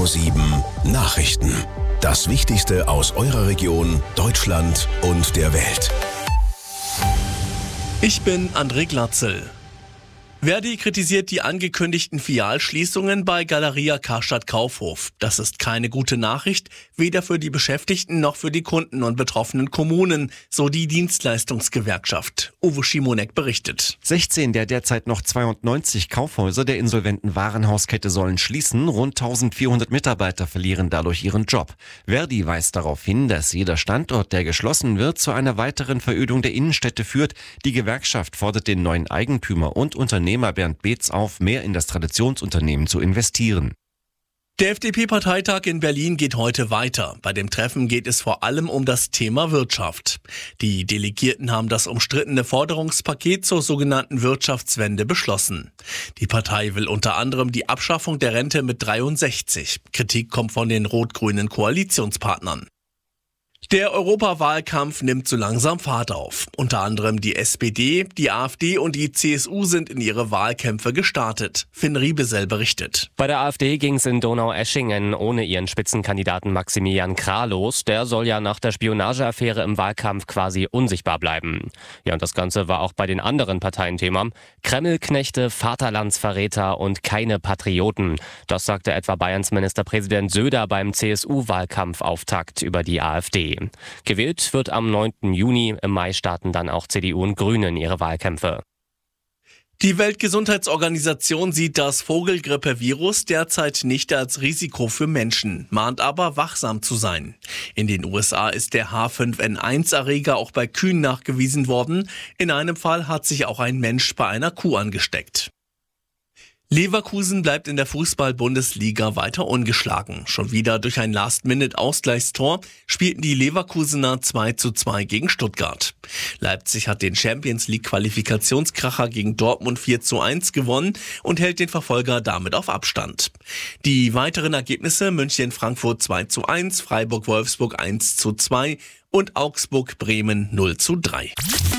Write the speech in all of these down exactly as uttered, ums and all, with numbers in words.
Radio sieben Nachrichten. Das Wichtigste aus eurer Region, Deutschland und der Welt. Ich bin André Glatzel. Verdi kritisiert die angekündigten Filialschließungen bei Galeria Karstadt Kaufhof. Das ist keine gute Nachricht, weder für die Beschäftigten noch für die Kunden und betroffenen Kommunen, so die Dienstleistungsgewerkschaft. Uwe Schimonek berichtet. sechzehn der derzeit noch zweiundneunzig Kaufhäuser der insolventen Warenhauskette sollen schließen. Rund eintausendvierhundert Mitarbeiter verlieren dadurch ihren Job. Verdi weist darauf hin, dass jeder Standort, der geschlossen wird, zu einer weiteren Verödung der Innenstädte führt. Die Gewerkschaft fordert den neuen Eigentümer und Unternehmer Bernd Beetz auf, mehr in das Traditionsunternehmen zu investieren. Der F D P-Parteitag in Berlin geht heute weiter. Bei dem Treffen geht es vor allem um das Thema Wirtschaft. Die Delegierten haben das umstrittene Forderungspaket zur sogenannten Wirtschaftswende beschlossen. Die Partei will unter anderem die Abschaffung der Rente mit dreiundsechzig. Kritik kommt von den rot-grünen Koalitionspartnern. Der Europawahlkampf nimmt so langsam Fahrt auf. Unter anderem die S P D, die AfD und die C S U sind in ihre Wahlkämpfe gestartet. Finn Riebesell berichtet. Bei der AfD ging es in Donaueschingen ohne ihren Spitzenkandidaten Maximilian Krah los. Der soll ja nach der Spionageaffäre im Wahlkampf quasi unsichtbar bleiben. Ja, und das Ganze war auch bei den anderen Parteien Thema. Kremlknechte, Vaterlandsverräter und keine Patrioten. Das sagte etwa Bayerns Ministerpräsident Söder beim C S U-Wahlkampfauftakt über die AfD. Gewählt wird am neunten Juni. Im Mai starten dann auch C D U und Grünen ihre Wahlkämpfe. Die Weltgesundheitsorganisation sieht das Vogelgrippevirus derzeit nicht als Risiko für Menschen, mahnt aber wachsam zu sein. In den U S A ist der H fünf N eins Erreger auch bei Kühen nachgewiesen worden. In einem Fall hat sich auch ein Mensch bei einer Kuh angesteckt. Leverkusen bleibt in der Fußball-Bundesliga weiter ungeschlagen. Schon wieder durch ein Last-Minute-Ausgleichstor spielten die Leverkusener zwei zu zwei gegen Stuttgart. Leipzig hat den Champions-League-Qualifikationskracher gegen Dortmund vier zu eins gewonnen und hält den Verfolger damit auf Abstand. Die weiteren Ergebnisse: München-Frankfurt zwei zu eins, Freiburg-Wolfsburg eins zu zwei und Augsburg-Bremen null zu drei.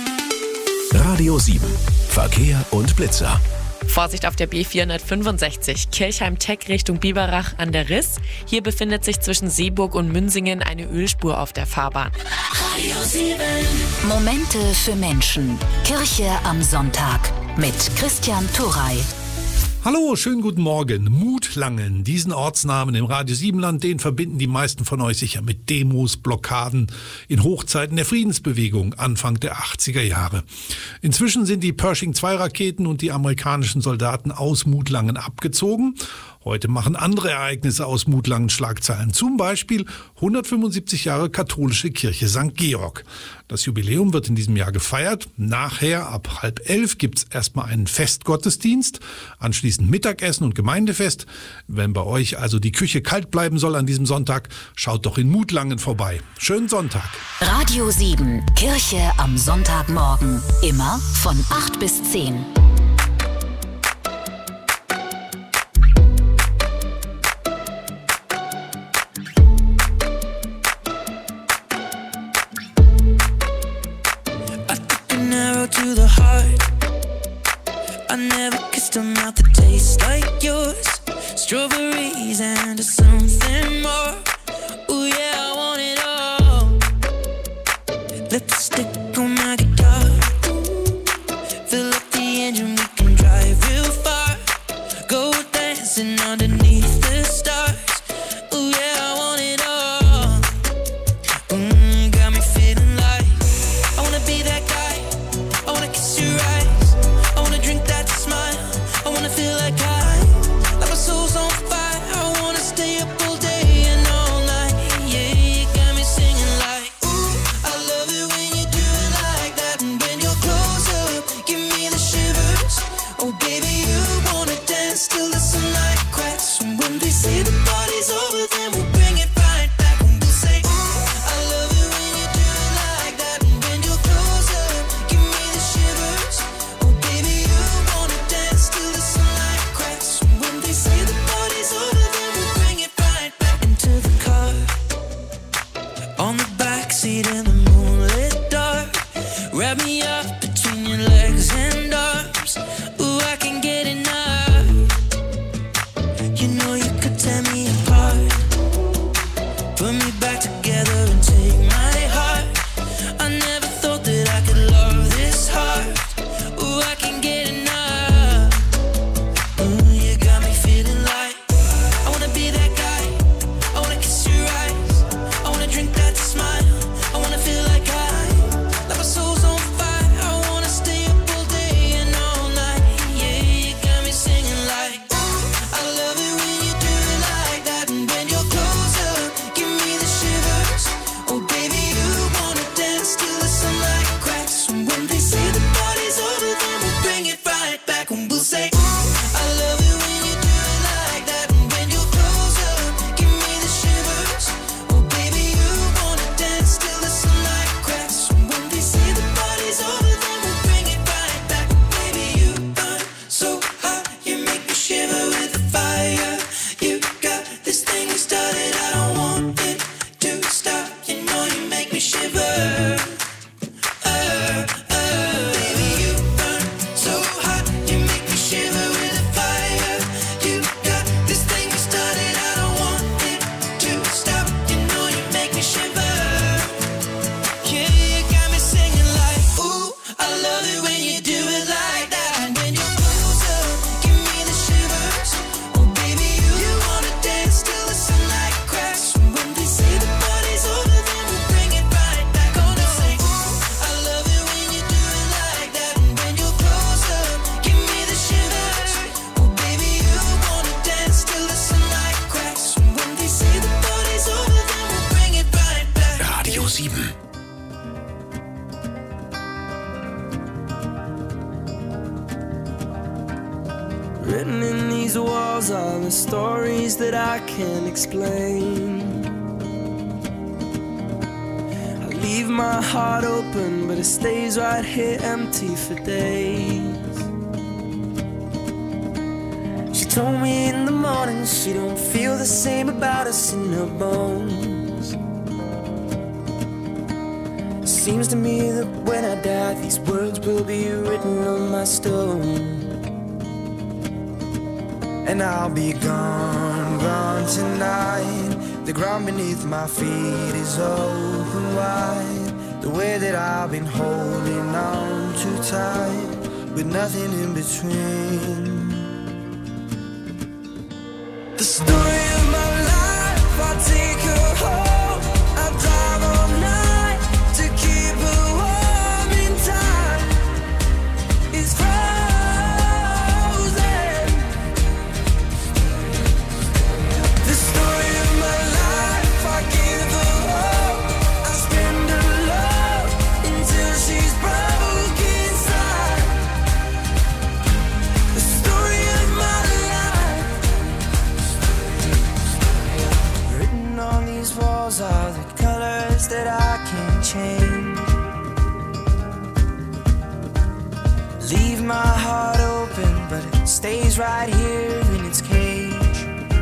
Radio sieben. Verkehr und Blitzer. Vorsicht auf der B vierhundertfünfundsechzig Kirchheim-Teck Richtung Biberach an der Riss. Hier befindet sich zwischen Seeburg und Münsingen eine Ölspur auf der Fahrbahn. Radio sieben. Momente für Menschen. Kirche am Sonntag mit Christian Turrey. Hallo, schönen guten Morgen. Mutlangen, diesen Ortsnamen im Radio sieben Land, den verbinden die meisten von euch sicher mit Demos, Blockaden in Hochzeiten der Friedensbewegung Anfang der achtziger Jahre. Inzwischen sind die Pershing zwei Raketen und die amerikanischen Soldaten aus Mutlangen abgezogen. Heute machen andere Ereignisse aus Mutlangen Schlagzeilen. Zum Beispiel hundertfünfundsiebzig Jahre katholische Kirche Sankt Georg. Das Jubiläum wird in diesem Jahr gefeiert. Nachher ab halb elf gibt's erstmal einen Festgottesdienst, anschließend Mittagessen und Gemeindefest. Wenn bei euch also die Küche kalt bleiben soll an diesem Sonntag, schaut doch in Mutlangen vorbei. Schönen Sonntag. Radio sieben, Kirche am Sonntagmorgen. Immer von acht bis zehn. To the heart, I never kissed a mouth that tastes like yours. Strawberries and something more. Ooh yeah, I want it all. Lipstick on my guitar. Fill up the engine, we can drive real far. Go dancing underneath the stars. Ooh yeah, I want it all. Mm, got me feeling like I wanna be that guy. I wanna kiss your eyes, I wanna drink that smile, I wanna feel like I, like my soul's on fire, I wanna stay up all day and all night, yeah, you got me singing like, ooh, I love it when you do it like that, and when you're close up, give me the shivers, oh baby, you wanna dance till the sunlight cracks, and when they say the party's over, then we'll bring it right back, and we'll say, ooh, I love it when you do it like that, and when you're close up, give me shivers. Oh baby, you wanna dance till the sunlight cracks. When they say the party's over, then we'll bring it right back into the car. On the backseat in the moonlit dark. Wrap me up between your legs and arms. Ooh, I can get enough. You know you could tear me apart. sieben. Written in these walls are the stories that I can't explain. I leave my heart open, but it stays right here empty for days. She told me in the morning she don't feel the same about us in her bones. It seems to me that when I die, these words will be written on my stone. And I'll be gone, gone tonight. The ground beneath my feet is open wide. The way that I've been holding on too tight, with nothing in between. The story of my life, I take her home. I drive all night to keep her warm in time. It's frozen. The story of my life, I give her hope. I spend her love until she's broke inside. The story of my life. Written on these walls are the colors that I can't change. Leave my heart open, but it stays right here in its cage.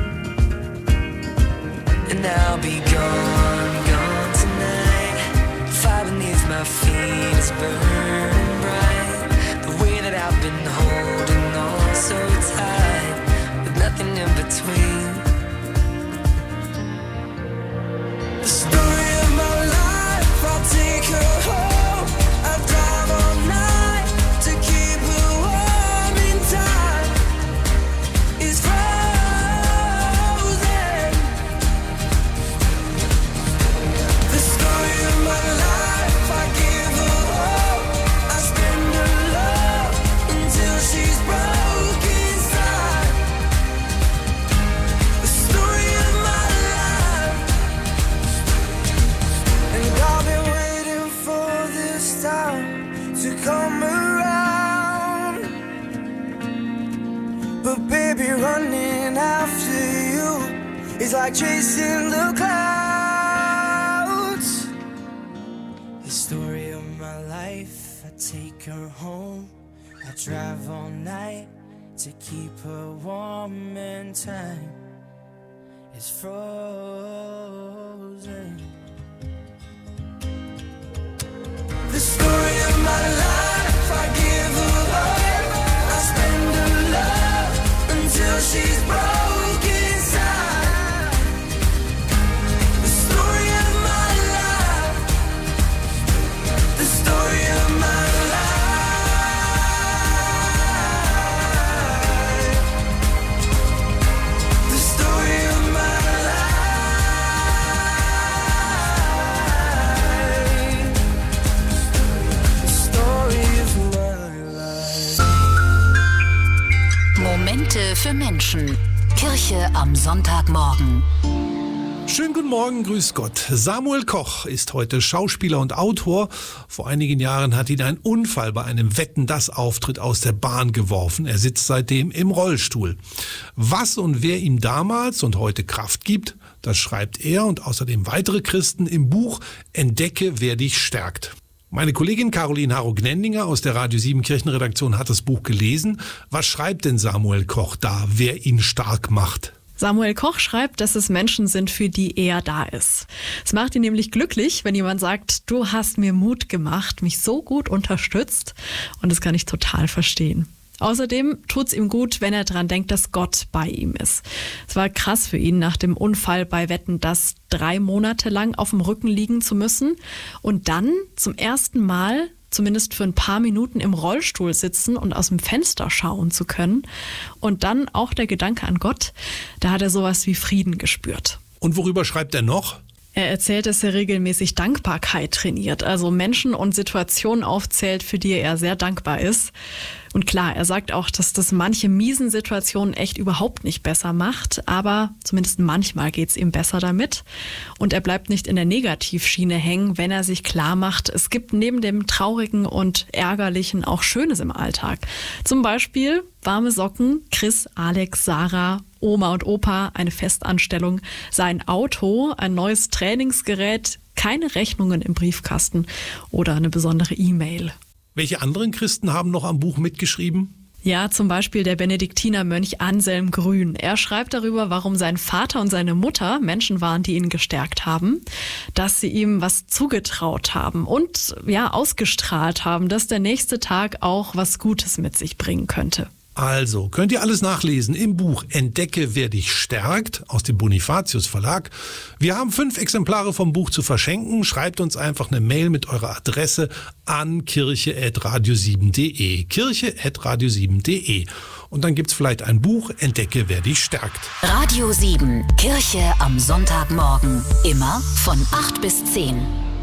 And I'll be gone, gone tonight. The fire beneath my feet is burning bright. The way that I've been holding on so tight, with nothing in between. The story of my life, I'll take her home. I drive all night to keep her warm in time. It's frozen. The story of my life, I give her hope. I spend her love until she's broke inside. The story of my life. And I've been waiting for this time to come around. But baby, running after you is like chasing the clouds. The story of my life, I take her home. I drive all night to keep her warm in time. It's frozen. The story of my life, I give her hope. I spend her love until she's broke inside. The story of my life. The story of my life. The story of my life. The story of my life. Momente für Menschen. Kirche am Sonntagmorgen. Schönen guten Morgen, grüß Gott. Samuel Koch ist heute Schauspieler und Autor. Vor einigen Jahren hat ihn ein Unfall bei einem Wetten-dass-Auftritt aus der Bahn geworfen. Er sitzt seitdem im Rollstuhl. Was und wer ihm damals und heute Kraft gibt, das schreibt er und außerdem weitere Christen im Buch Entdecke, wer dich stärkt. Meine Kollegin Caroline Harro-Gnendinger aus der Radio sieben Kirchenredaktion hat das Buch gelesen. Was schreibt denn Samuel Koch da, wer ihn stark macht? Samuel Koch schreibt, dass es Menschen sind, für die er da ist. Es macht ihn nämlich glücklich, wenn jemand sagt, du hast mir Mut gemacht, mich so gut unterstützt. Und das kann ich total verstehen. Außerdem tut's ihm gut, wenn er dran denkt, dass Gott bei ihm ist. Es war krass für ihn, nach dem Unfall bei Wetten, dass drei Monate lang auf dem Rücken liegen zu müssen und dann zum ersten Mal, zumindest für ein paar Minuten, im Rollstuhl sitzen und aus dem Fenster schauen zu können. Und dann auch der Gedanke an Gott, da hat er sowas wie Frieden gespürt. Und worüber schreibt er noch? Er erzählt, dass er regelmäßig Dankbarkeit trainiert, also Menschen und Situationen aufzählt, für die er sehr dankbar ist. Und klar, er sagt auch, dass das manche miesen Situationen echt überhaupt nicht besser macht, aber zumindest manchmal geht's ihm besser damit. Und er bleibt nicht in der Negativschiene hängen, wenn er sich klar macht, es gibt neben dem Traurigen und Ärgerlichen auch Schönes im Alltag. Zum Beispiel warme Socken, Chris, Alex, Sarah, Oma und Opa, eine Festanstellung, sein Auto, ein neues Trainingsgerät, keine Rechnungen im Briefkasten oder eine besondere E-Mail. Welche anderen Christen haben noch am Buch mitgeschrieben? Ja, zum Beispiel der Benediktinermönch Anselm Grün. Er schreibt darüber, warum sein Vater und seine Mutter Menschen waren, die ihn gestärkt haben, dass sie ihm was zugetraut haben und ja ausgestrahlt haben, dass der nächste Tag auch was Gutes mit sich bringen könnte. Also, könnt ihr alles nachlesen im Buch Entdecke, wer dich stärkt aus dem Bonifatius Verlag. Wir haben fünf Exemplare vom Buch zu verschenken. Schreibt uns einfach eine Mail mit eurer Adresse an kirche at radio sieben punkt de. kirche at radio sieben punkt de. Und dann gibt's vielleicht ein Buch Entdecke, wer dich stärkt. Radio sieben, Kirche am Sonntagmorgen. Immer von acht bis zehn.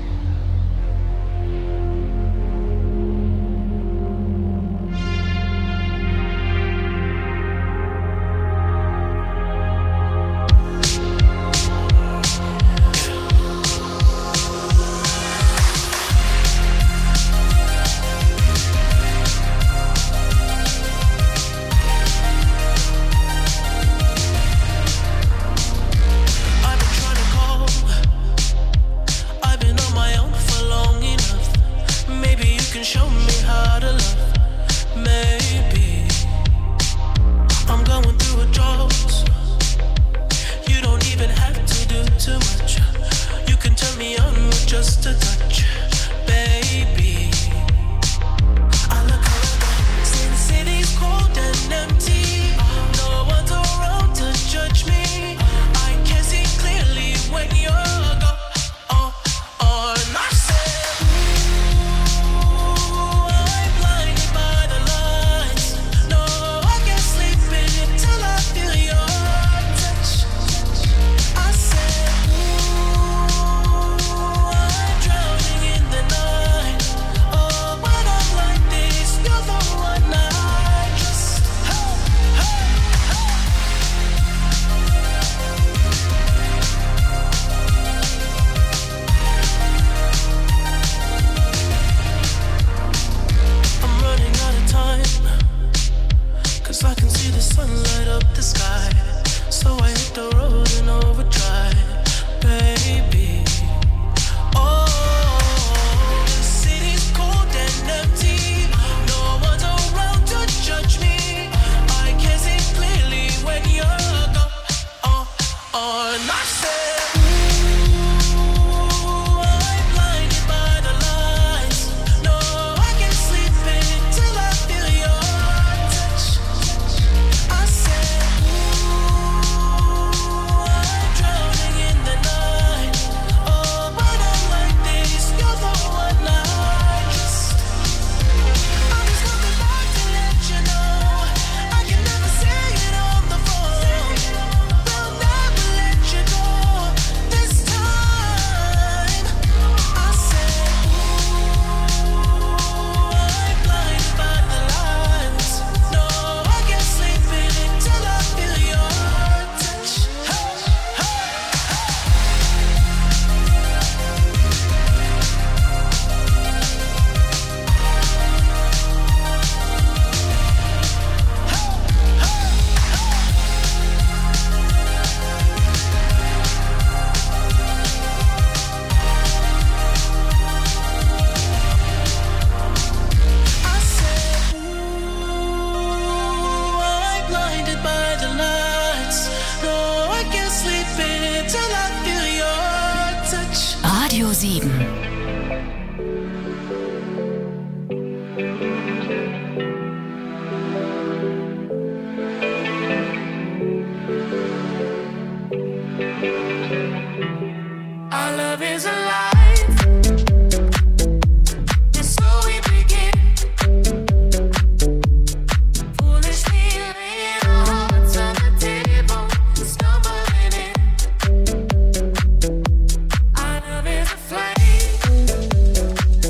Radio sieben. Our love is alive. And so we begin. Foolishly laying our hearts on the table, stumbling in. Our love is a flame.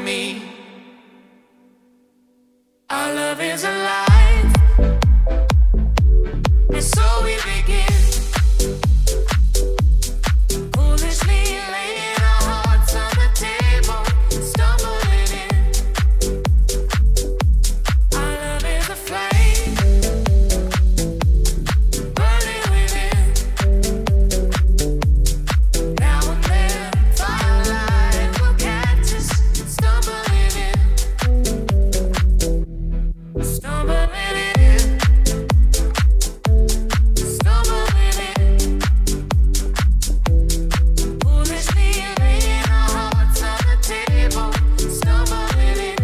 me. Our love is alive, and so we begin. Foolishly laying our hearts on the table, stumbling in. Our love is a flame, burning within. Now and then, firelight will catch us, stumbling in. Stumbling in, stumbling in. Foolishly laying our hearts on the table, stumbling in.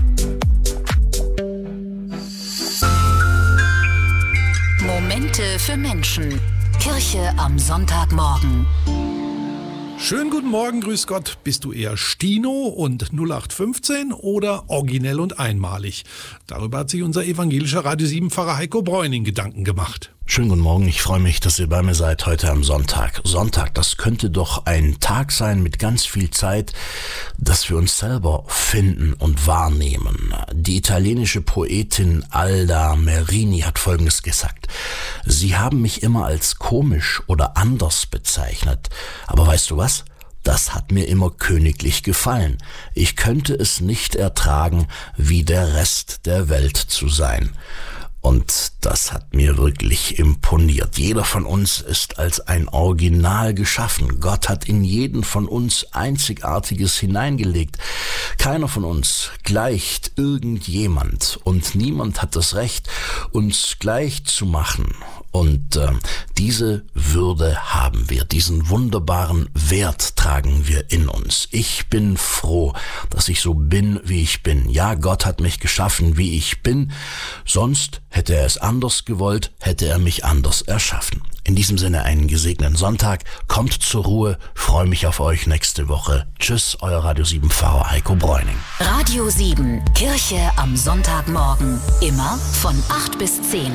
Momente für Menschen. Kirche am Sonntagmorgen. Schönen guten Morgen, grüß Gott. Bist du eher Stino und null acht fünfzehn oder originell und einmalig? Darüber hat sich unser evangelischer Radio sieben Pfarrer Heiko Bräuning Gedanken gemacht. Schönen guten Morgen, ich freue mich, dass ihr bei mir seid heute am Sonntag. Sonntag, das könnte doch ein Tag sein mit ganz viel Zeit, dass wir uns selber finden und wahrnehmen. Die italienische Poetin Alda Merini hat Folgendes gesagt: Sie haben mich immer als komisch oder anders bezeichnet. Aber weißt du was? Das hat mir immer königlich gefallen. Ich könnte es nicht ertragen, wie der Rest der Welt zu sein. Und das hat mir wirklich imponiert. Jeder von uns ist als ein Original geschaffen. Gott hat in jeden von uns Einzigartiges hineingelegt. Keiner von uns gleicht irgendjemand und niemand hat das Recht, uns gleich zu machen. Und äh, diese Würde haben wir, diesen wunderbaren Wert tragen wir in uns. Ich bin froh, dass ich so bin, wie ich bin. Ja, Gott hat mich geschaffen, wie ich bin. Sonst hätte er es anders gewollt, hätte er mich anders erschaffen. In diesem Sinne einen gesegneten Sonntag. Kommt zur Ruhe. Freue mich auf euch nächste Woche. Tschüss, euer Radio sieben Pfarrer Heiko Bräuning. Radio sieben, Kirche am Sonntagmorgen. Immer von acht bis zehn.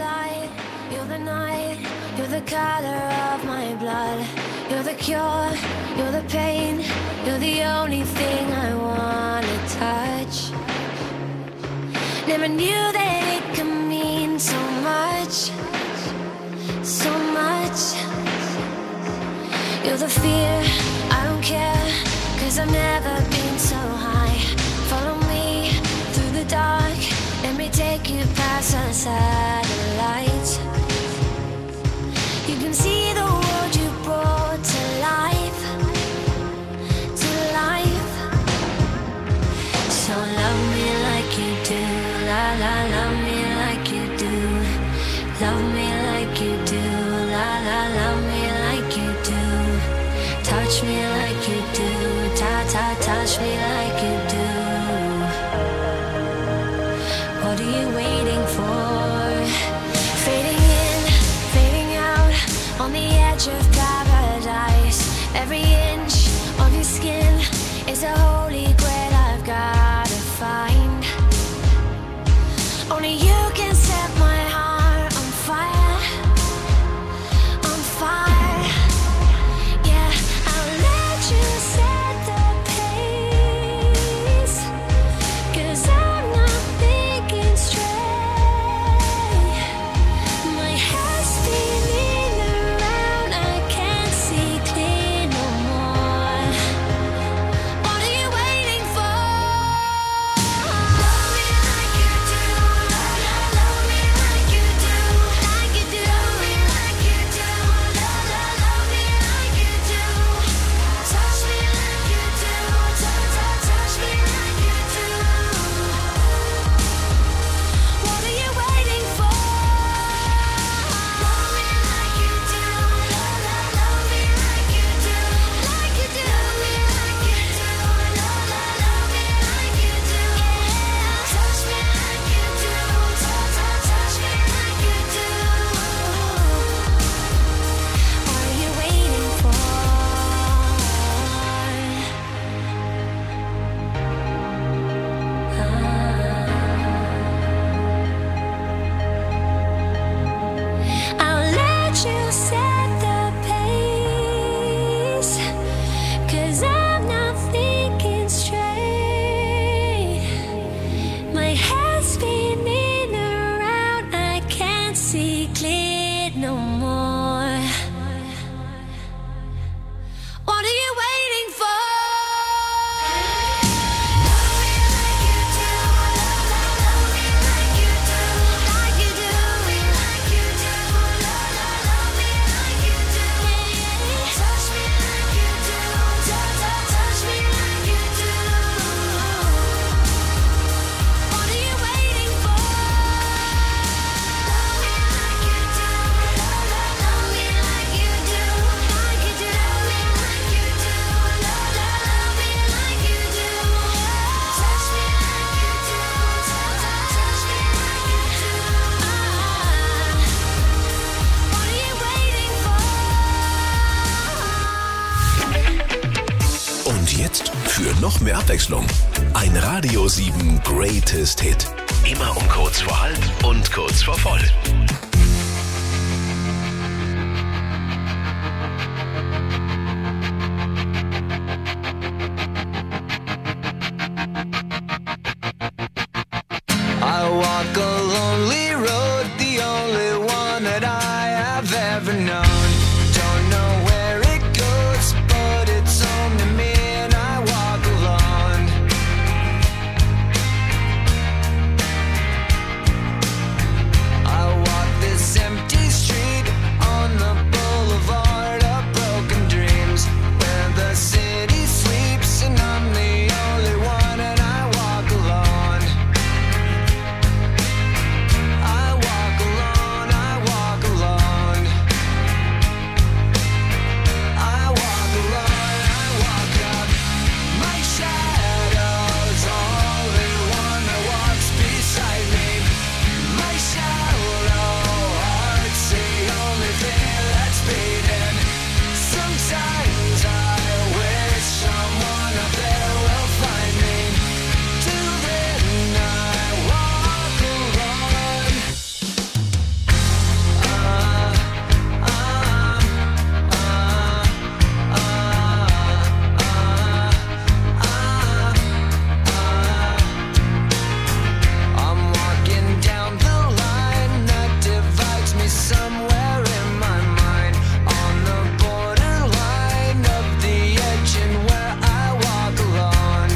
You're the color of my blood. You're the cure, you're the pain. You're the only thing I wanna touch. Never knew that it could mean so much, so much. You're the fear, I don't care, 'cause I've never been so high. Follow me through the dark, let me take you past the satellites. You can see the world you brought to life, to life. So love me like you do, la la, love me like you do. Love me like you do, la la, love me like you do. Touch me like you do, ta ta, touch me like you do. What are you waiting for? Fading in, fading out, on the edge of paradise. Every inch of your skin is a holy grail I've gotta find. Only you can set my heart on fire, on fire. Yeah, I'll let you set the pace. Für noch mehr Abwechslung, ein Radio sieben Greatest Hit. Immer um kurz vor halb und kurz vor voll. I walk a lonely road, the only one that I have ever known. Don't know where it goes, but it's home to me, and I walk alone. I walk this empty street on the boulevard of broken dreams, where the city sleeps and I'm the only one, and I walk alone. I walk alone, I walk alone. I walk alone, I walk up. My shadow's only one that walks beside me. My shallow heart's the only thing that's beating. Sometimes I wish someone up there will find me. Till then I walk alone. I'm walking down the line that divides me somewhere in my mind, on the borderline of the edge and where I walk alone.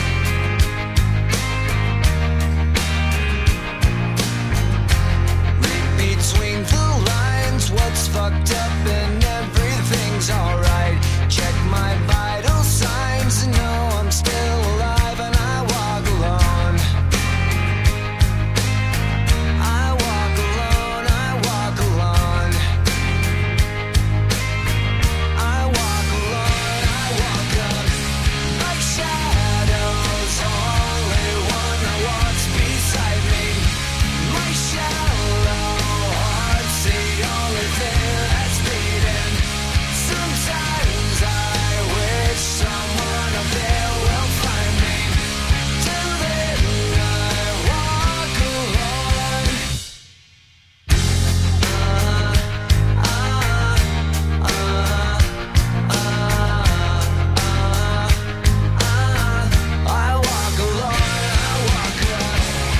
Read between the lines, what's fucked up and everything's alright. Check my vital signs and know I'm still alive, and I walk alone. I walk alone, I walk alone. I walk alone, I walk up. My shadow's only one that walks beside me. My shallow heart's the only thing that's beating. Sometimes I wish someone up there will find me. Till then I walk alone. I walk alone, I walk up.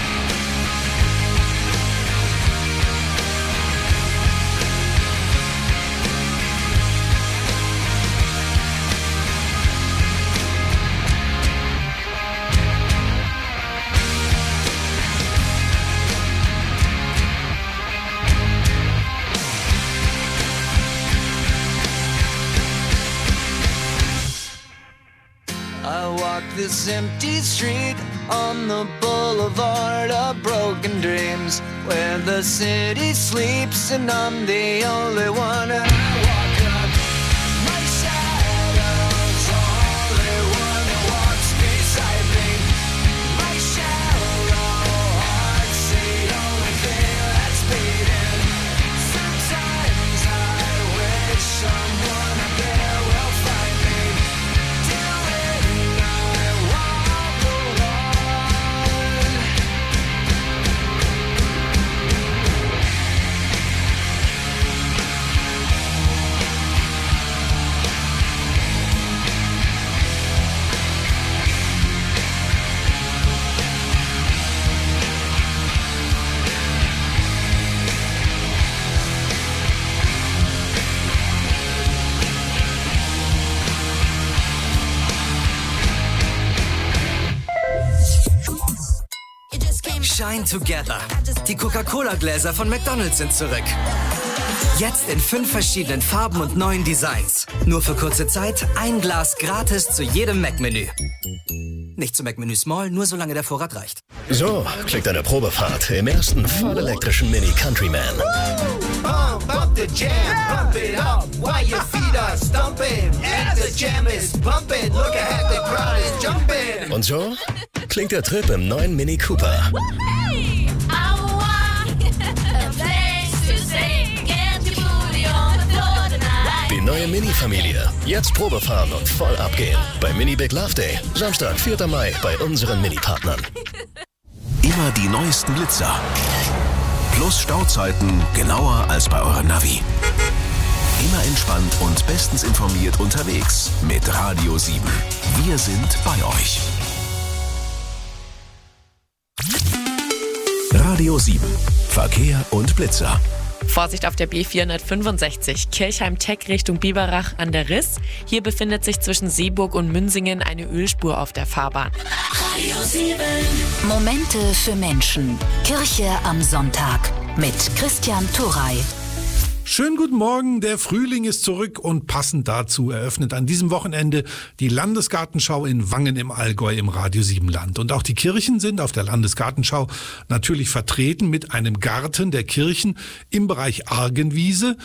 I walk this empty street on the boulevard of broken dreams, where the city sleeps and I'm the only one, and I walk up. My shadow's only one that walks beside me. My shallow heart's the only thing that's beating. Sometimes I wish someone up there will find me. Till then I walk alone. Shine Together. Die Coca-Cola-Gläser von McDonald's sind zurück. Jetzt in fünf verschiedenen Farben und neuen Designs. Nur für kurze Zeit ein Glas gratis zu jedem Mac-Menü. Nicht zum Mac-Menü Small, nur solange der Vorrat reicht. So klingt eine Probefahrt im ersten vollelektrischen Mini Countryman. Pump up the jam, pump it up while your feet are stumping. And the jam is pumping, look ahead, the crowd is jumping. Und so klingt der Trip im neuen Mini Cooper. Hey, I want a place to stay. Get your booty on the floor tonight. neue Mini-Familie. Jetzt Probe fahren und voll abgehen. Bei Mini Big Love Day. Samstag, vierter Mai bei unseren Mini-Partnern. Immer die neuesten Blitzer. Plus Stauzeiten genauer als bei eurem Navi. Immer entspannt und bestens informiert unterwegs mit Radio sieben. Wir sind bei euch. Radio sieben. Verkehr und Blitzer. Vorsicht auf der B vierhundertfünfundsechzig, Kirchheim-Teck Richtung Biberach an der Riss. Hier befindet sich zwischen Seeburg und Münsingen eine Ölspur auf der Fahrbahn. Radio sieben. Momente für Menschen. Kirche am Sonntag mit Christian Turrey. Schönen guten Morgen, der Frühling ist zurück und passend dazu eröffnet an diesem Wochenende die Landesgartenschau in Wangen im Allgäu im Radio sieben Land. Und auch die Kirchen sind auf der Landesgartenschau natürlich vertreten mit einem Garten der Kirchen im Bereich Argenwiese.